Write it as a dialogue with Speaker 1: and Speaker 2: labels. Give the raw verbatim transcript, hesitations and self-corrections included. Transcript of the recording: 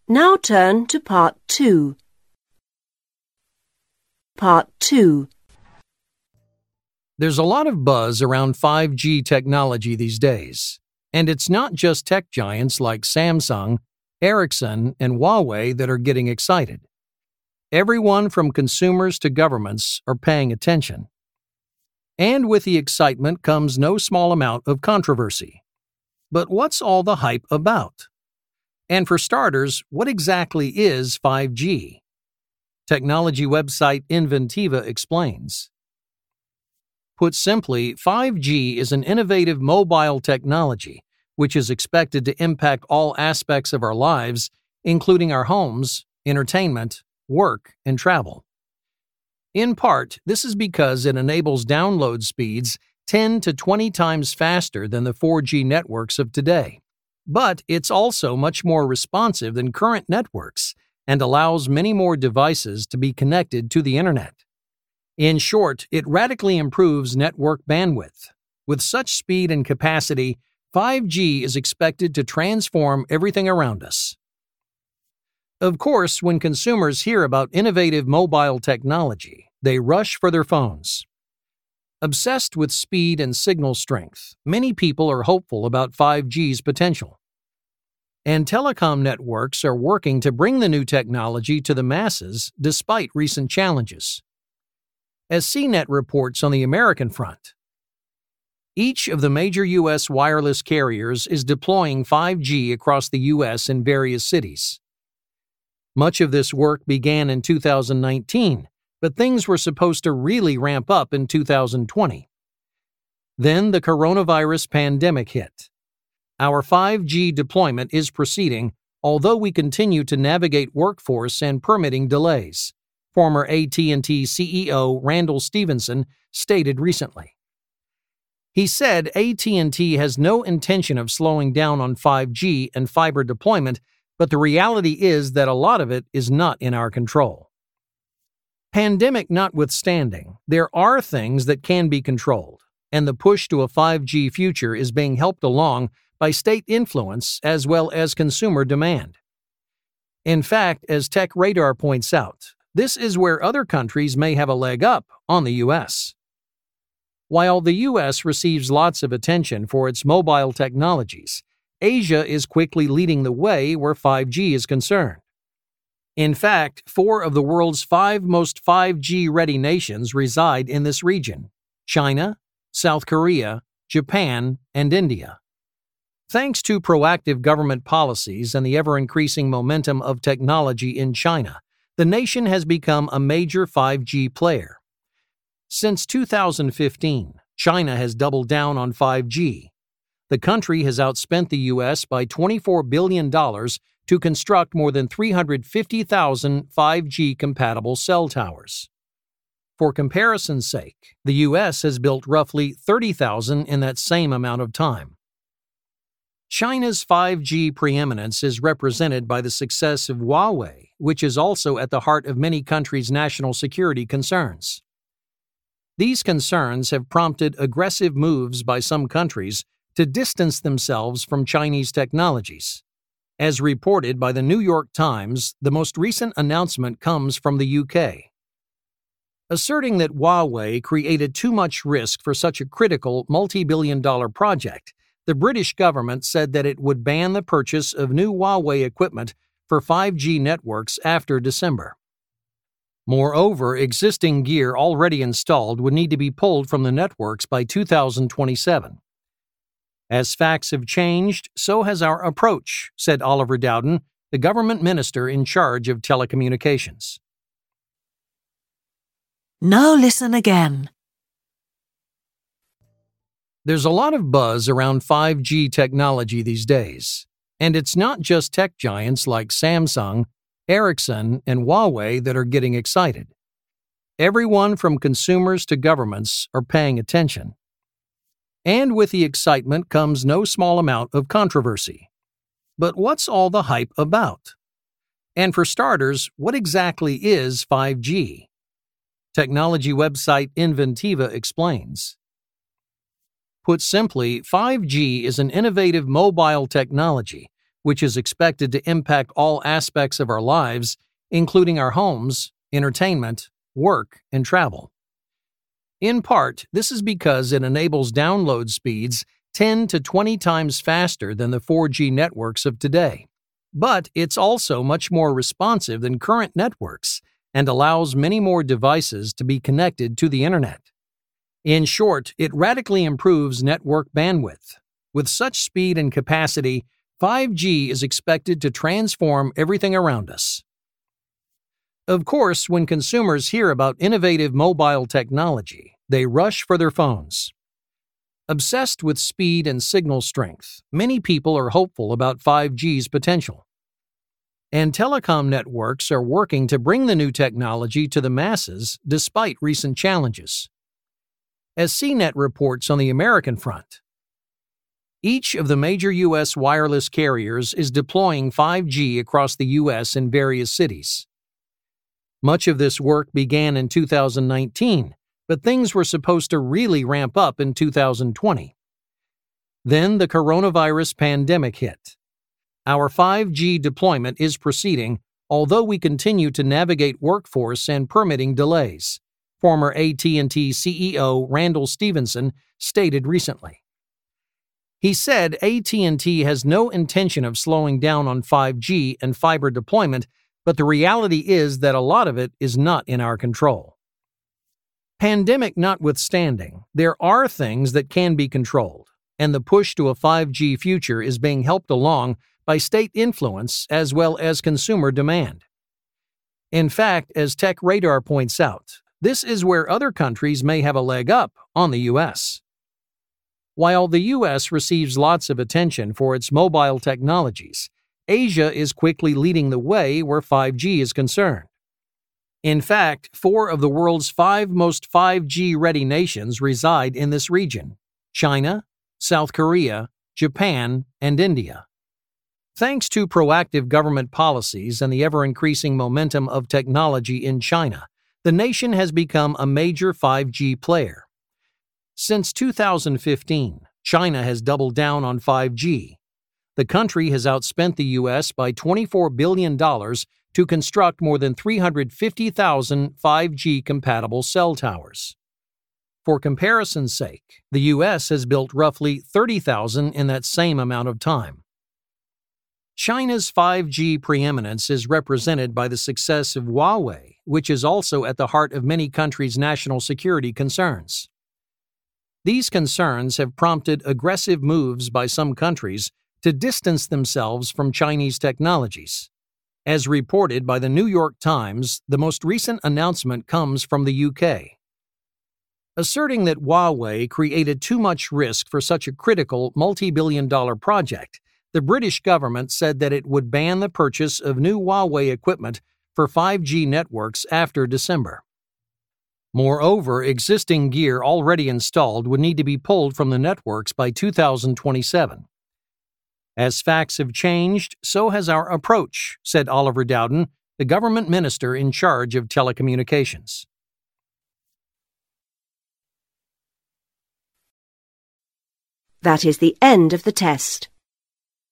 Speaker 1: Now turn to Part two. Part two.
Speaker 2: There's a lot of buzz around five G technology these days, and it's not just tech giants like Samsung, Ericsson, and Huawei that are getting excited. Everyone from consumers to governments are paying attention. And with the excitement comes no small amount of controversy. But what's all the hype about? And for starters, what exactly is five G? Technology website Inventiva explains. Put simply, five G is an innovative mobile technology which is expected to impact all aspects of our lives, including our homes, entertainment, work, and travel. In part, this is because it enables download speeds ten to twenty times faster than the four G networks of today. But it's also much more responsive than current networks and allows many more devices to be connected to the internet. In short, it radically improves network bandwidth. With such speed and capacity, five G is expected to transform everything around us. Of course, when consumers hear about innovative mobile technology, they rush for their phones. Obsessed with speed and signal strength, many people are hopeful about five G's potential. And telecom networks are working to bring the new technology to the masses despite recent challenges. As C net reports on the American front, each of the major U S wireless carriers is deploying five G across the U S in various cities. Much of this work began in two thousand nineteen, but things were supposed to really ramp up in two thousand twenty. Then the coronavirus pandemic hit. Our five G deployment is proceeding, although we continue to navigate workforce and permitting delays, former A T and T C E O Randall Stephenson stated recently. He said A T and T has no intention of slowing down on five G and fiber deployment, but the reality is that a lot of it is not in our control. Pandemic notwithstanding, there are things that can be controlled, and the push to a five G future is being helped along by state influence as well as consumer demand. In fact, as Tech Radar points out, this is where other countries may have a leg up on the U S. While the U S receives lots of attention for its mobile technologies, Asia is quickly leading the way where five G is concerned. In fact, four of the world's five most five G-ready nations reside in this region: China, South Korea, Japan, and India. Thanks to proactive government policies and the ever-increasing momentum of technology in China, the nation has become a major five G player. Since two thousand fifteen, China has doubled down on five G. The country has outspent the U S by twenty-four billion dollars to construct more than three hundred fifty thousand five G-compatible cell towers. For comparison's sake, the U S has built roughly thirty thousand in that same amount of time. China's five G preeminence is represented by the success of Huawei, which is also at the heart of many countries' national security concerns. These concerns have prompted aggressive moves by some countries to distance themselves from Chinese technologies. As reported by the New York Times, the most recent announcement comes from the U K. Asserting that Huawei created too much risk for such a critical multi-billion dollar project, the British government said that it would ban the purchase of new Huawei equipment for five G networks after December. Moreover, existing gear already installed would need to be pulled from the networks by two thousand twenty-seven. As facts have changed, so has our approach, said Oliver Dowden, the government minister in charge of telecommunications.
Speaker 3: Now listen again.
Speaker 2: There's a lot of buzz around five G technology these days, and it's not just tech giants like Samsung, Ericsson, and Huawei that are getting excited. Everyone from consumers to governments are paying attention. And with the excitement comes no small amount of controversy. But what's all the hype about? And for starters, what exactly is five G? Technology website Inventiva explains. Put simply, five G is an innovative mobile technology which is expected to impact all aspects of our lives, including our homes, entertainment, work, and travel. In part, this is because it enables download speeds ten to twenty times faster than the four G networks of today. But it's also much more responsive than current networks and allows many more devices to be connected to the internet. In short, it radically improves network bandwidth. With such speed and capacity, five G is expected to transform everything around us. Of course, when consumers hear about innovative mobile technology, they rush for their phones. Obsessed with speed and signal strength, many people are hopeful about five G's potential. And telecom networks are working to bring the new technology to the masses despite recent challenges. As C net reports on the American front, each of the major U S wireless carriers is deploying five G across the U S in various cities. Much of this work began in two thousand nineteen, but things were supposed to really ramp up in two thousand twenty. Then the coronavirus pandemic hit. Our five G deployment is proceeding, although we continue to navigate workforce and permitting delays, former A T and T C E O Randall Stephenson stated recently. He said A T and T has no intention of slowing down on five G and fiber deployment, but the reality is that a lot of it is not in our control. Pandemic notwithstanding, there are things that can be controlled, and the push to a five G future is being helped along by state influence as well as consumer demand. In fact, as Tech Radar points out, this is where other countries may have a leg up on the U S. While the U S receives lots of attention for its mobile technologies, Asia is quickly leading the way where five G is concerned. In fact, four of the world's five most five G-ready nations reside in this region: China, South Korea, Japan, and India. Thanks to proactive government policies and the ever-increasing momentum of technology in China, the nation has become a major five G player. Since two thousand fifteen, China has doubled down on five G. The country has outspent the U S by twenty-four billion dollars to construct more than three hundred fifty thousand five G-compatible cell towers. For comparison's sake, the U S has built roughly thirty thousand in that same amount of time. China's five G preeminence is represented by the success of Huawei, which is also at the heart of many countries' national security concerns. These concerns have prompted aggressive moves by some countries to distance themselves from Chinese technologies. As reported by the New York Times, the most recent announcement comes from the U K. Asserting that Huawei created too much risk for such a critical multi-billion dollar project, the British government said that it would ban the purchase of new Huawei equipment for five G networks after December. Moreover, existing gear already installed would need to be pulled from the networks by two thousand twenty-seven. As facts have changed, so has our approach, said Oliver Dowden, the government minister in charge of telecommunications.
Speaker 1: That is the end of the test.